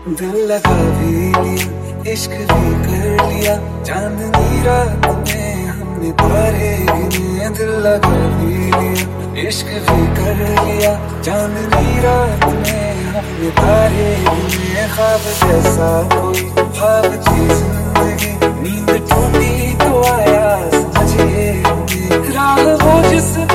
दिल लगा भी लिया, इश्क भी कर लिया, चांदनी रात में हमने तारे गिने। दिल लगा भी लिया, इश्क भी कर लिया, चांदनी रात में हमने तारे गिने। ख्वाब जैसा कोई ख्वाब थी जिंदगी, नींद टूटी तो आया समझिए, राह वो जिस